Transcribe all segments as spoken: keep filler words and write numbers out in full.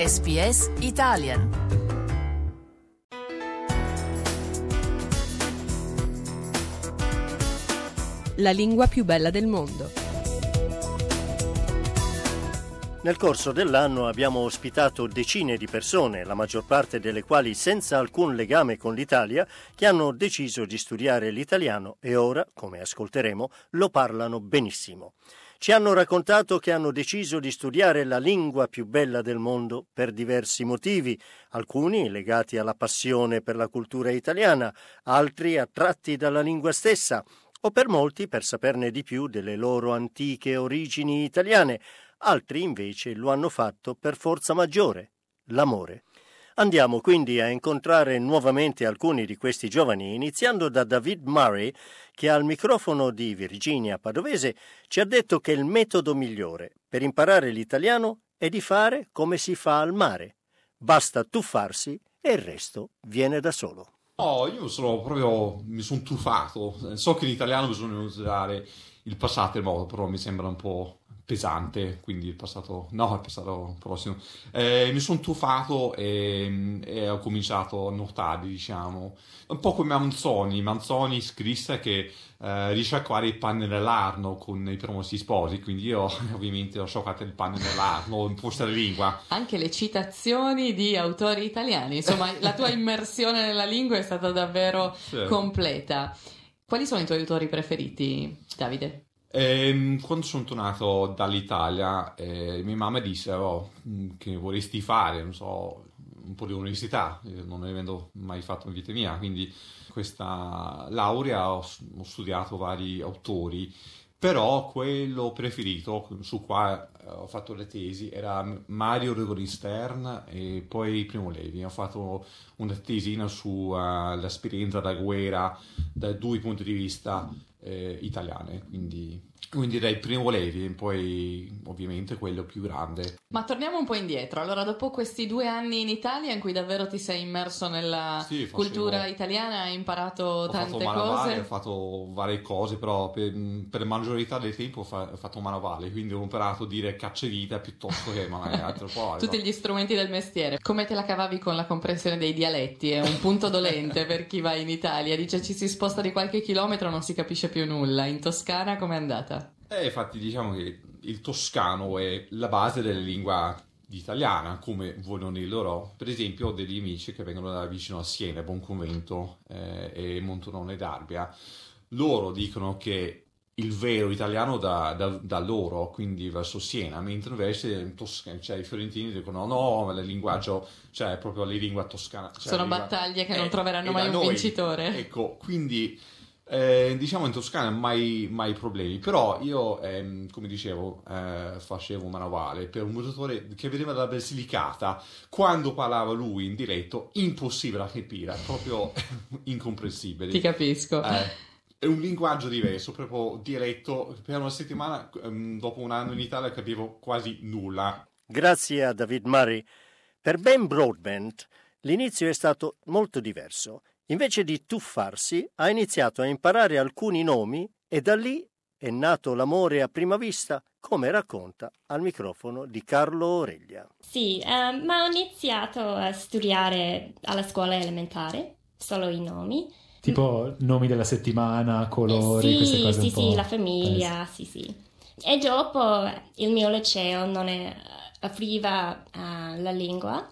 S B S Italian. La lingua più bella del mondo. Nel corso dell'anno abbiamo ospitato decine di persone, la maggior parte delle quali senza alcun legame con l'Italia, che hanno deciso di studiare l'italiano e ora, come ascolteremo, lo parlano benissimo. Ci hanno raccontato che hanno deciso di studiare la lingua più bella del mondo per diversi motivi, alcuni legati alla passione per la cultura italiana, altri attratti dalla lingua stessa, o per molti per saperne di più delle loro antiche origini italiane, altri invece lo hanno fatto per forza maggiore, l'amore. Andiamo quindi a incontrare nuovamente alcuni di questi giovani, iniziando da David Murray, che al microfono di Virginia Padovese ci ha detto che il metodo migliore per imparare l'italiano è di fare come si fa al mare. Basta tuffarsi e il resto viene da solo. Oh, io sono proprio, mi sono tuffato. So che in italiano bisogna usare il passato e il modo, però mi sembra un po' pesante, quindi il passato, no, il passato prossimo. Eh, mi sono tuffato e, e ho cominciato a nuotare, diciamo. Un po' come Manzoni. Manzoni scrisse che eh, risciacquare il panne nell'arno con i promossi sposi, quindi io ovviamente ho scioccato il panne nell'arno in questa lingua. Anche le citazioni di autori italiani, insomma la tua immersione nella lingua è stata davvero sì. completa. Quali sono i tuoi autori preferiti, Davide? Eh, quando sono tornato dall'Italia, eh, mia mamma disse oh, che vorresti fare, non so, un po' di università, io non avendo mai fatto in vita mia, quindi questa laurea ho, ho studiato vari autori, però quello preferito su qua ho fatto le tesi era Mario Rigoni Stern e poi Primo Levi. Ho fatto una tesina sull'esperienza uh, della guerra da due punti di vista eh, italiane, quindi quindi direi Primo Levi e poi ovviamente quello più grande. Ma torniamo un po' indietro. Allora, dopo questi due anni in Italia in cui davvero ti sei immerso nella sì, facevo, cultura italiana, hai imparato ho tante fatto manovale, cose. Ho fatto varie cose, però per, per la maggiorità del tempo ho, fa, ho fatto manovale, quindi ho imparato a dire cacciavite piuttosto che magari altro po'. Tutti gli strumenti del mestiere. Come te la cavavi con la comprensione dei dialetti? È un punto dolente per chi va in Italia. Dice ci si sposta di qualche chilometro, non si capisce più nulla. In Toscana com'è andata? Eh, infatti diciamo che il toscano è la base della lingua italiana, come vogliono dire loro. Per esempio ho degli amici che vengono da vicino a Siena, Buonconvento eh, e Montonone d'Arbia. Loro dicono che il vero italiano da, da, da loro, quindi verso Siena, mentre invece in Toscana, cioè i fiorentini dicono no, il linguaggio, cioè proprio la lingua toscana. Cioè Sono lingua, battaglie che eh, non troveranno mai un noi, vincitore. Ecco, quindi... Eh, diciamo in Toscana mai, mai problemi, però io ehm, come dicevo eh, facevo manovale per un mutatore che veniva dalla Basilicata. Quando parlava lui in diretto impossibile da capire, proprio incomprensibile. Ti capisco. Eh, è un linguaggio diverso, proprio diretto. Per una settimana ehm, dopo un anno in Italia capivo quasi nulla. Grazie a David Murray. Per Ben Broadbent l'inizio è stato molto diverso. Invece di tuffarsi, ha iniziato a imparare alcuni nomi e da lì è nato l'amore a prima vista, come racconta al microfono di Carlo Oreglia. Sì, um, ma ho iniziato a studiare alla scuola elementare, solo i nomi. Tipo nomi della settimana, colori, eh, sì, queste cose sì, un po'. Sì, la famiglia, eh. sì, sì. E dopo il mio liceo non è... apriva uh, la lingua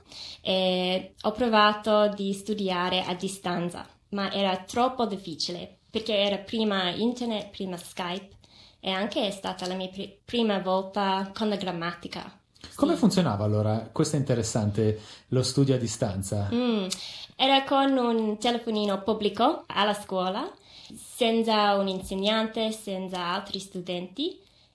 e ho provato di studiare a distanza, ma era troppo difficile perché era prima internet, prima Skype e anche è stata la mia pr- prima volta con la grammatica. Come sì. funzionava allora? Questo è interessante, lo studio a distanza. Mm, era con un telefonino pubblico alla scuola, senza un insegnante, senza altri studenti.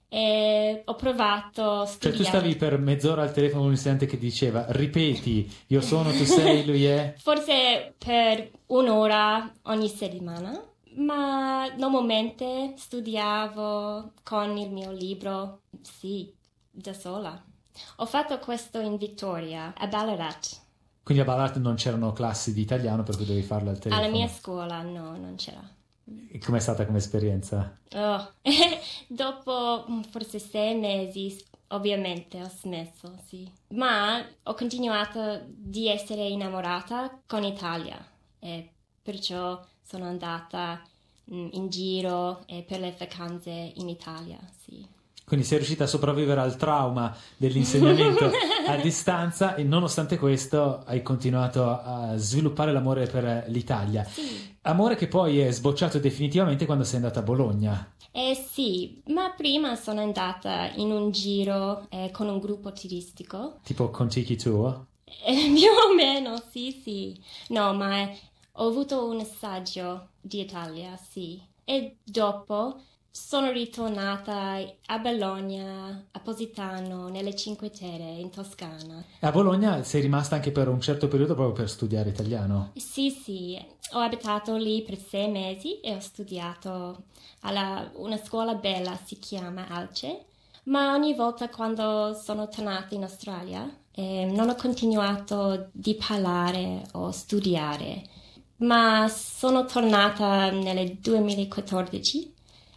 E ho provato a studiare. Cioè tu stavi per mezz'ora al telefono con un insegnante che diceva ripeti, io sono, tu sei, lui è? Forse per un'ora ogni settimana, ma normalmente studiavo con il mio libro, sì, da sola. Ho fatto questo in Victoria, a Ballarat. Quindi a Ballarat non c'erano classi di italiano per cui dovevi farlo al telefono? Alla mia scuola no, non c'era. E com'è stata come esperienza? Oh. Dopo forse sei mesi ovviamente ho smesso, sì. Ma ho continuato di essere innamorata con l'Italia e perciò sono andata mh, in giro e per le vacanze in Italia, sì. Quindi sei riuscita a sopravvivere al trauma dell'insegnamento a distanza e nonostante questo hai continuato a sviluppare l'amore per l'Italia. Sì. Amore che poi è sbocciato definitivamente quando sei andata a Bologna. Eh sì, ma prima sono andata in un giro eh, con un gruppo turistico. Tipo Contiki Tour? Eh, più o meno, sì, sì. No, ma eh, ho avuto un assaggio di Italia, sì. E dopo sono ritornata a Bologna, a Positano, nelle Cinque Terre, in Toscana. A Bologna sei rimasta anche per un certo periodo proprio per studiare italiano? Sì, sì. Ho abitato lì per sei mesi e ho studiato alla una scuola bella, si chiama Alce. Ma ogni volta quando sono tornata in Australia eh, non ho continuato di parlare o studiare. Ma sono tornata nel duemilaquattordici.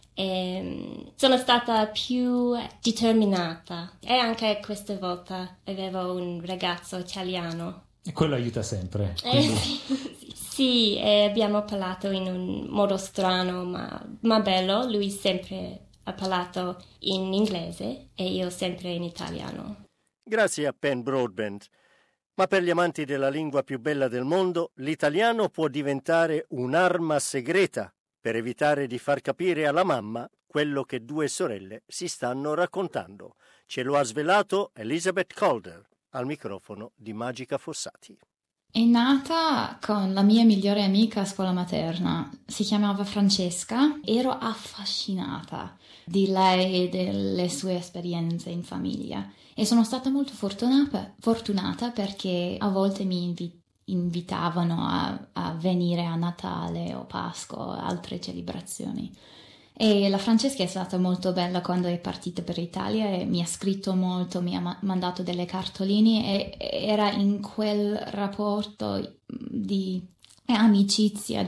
E sono stata più determinata e anche questa volta avevo un ragazzo italiano. E quello aiuta sempre. Eh, sì, sì, e abbiamo parlato in un modo strano ma, ma bello. Lui sempre ha parlato in inglese e io sempre in italiano. Grazie a Penn Broadbent. Ma per gli amanti della lingua più bella del mondo, l'italiano può diventare un'arma segreta per evitare di far capire alla mamma quello che due sorelle si stanno raccontando. Ce lo ha svelato Elizabeth Calder al microfono di Magica Fossati. È nata con la mia migliore amica a scuola materna, si chiamava Francesca, ero affascinata di lei e delle sue esperienze in famiglia e sono stata molto fortunata, fortunata perché a volte mi invitavano invitavano a, a venire a Natale o Pasqua o altre celebrazioni. E la Francesca è stata molto bella quando è partita per l'Italia e mi ha scritto molto, mi ha ma- mandato delle cartoline e era in quel rapporto di amicizia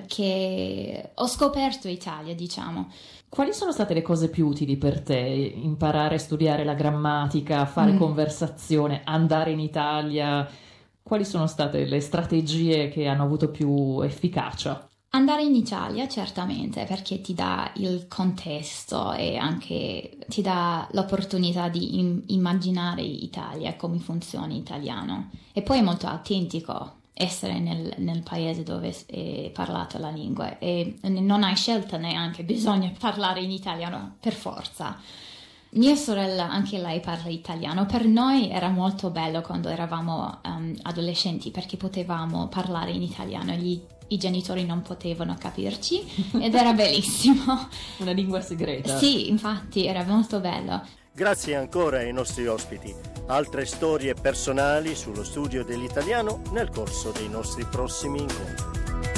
che ho scoperto Italia, diciamo. Quali sono state le cose più utili per te? Imparare a studiare la grammatica, fare mm. conversazione, andare in Italia? Quali sono state le strategie che hanno avuto più efficacia? Andare in Italia certamente perché ti dà il contesto e anche ti dà l'opportunità di im- immaginare Italia, come funziona l'italiano. E poi è molto autentico essere nel, nel paese dove è parlata la lingua e non hai scelta neanche, bisogna parlare in italiano per forza. Mia sorella, anche lei parla italiano. Per noi era molto bello quando eravamo um, adolescenti perché potevamo parlare in italiano. Gli, I genitori non potevano capirci ed era bellissimo. Una lingua segreta. Sì, infatti, era molto bello. Grazie ancora ai nostri ospiti. Altre storie personali sullo studio dell'italiano nel corso dei nostri prossimi incontri.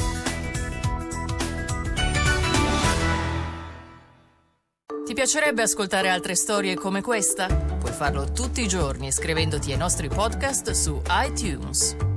Ti piacerebbe ascoltare altre storie come questa? Puoi farlo tutti i giorni iscrivendoti ai nostri podcast su iTunes.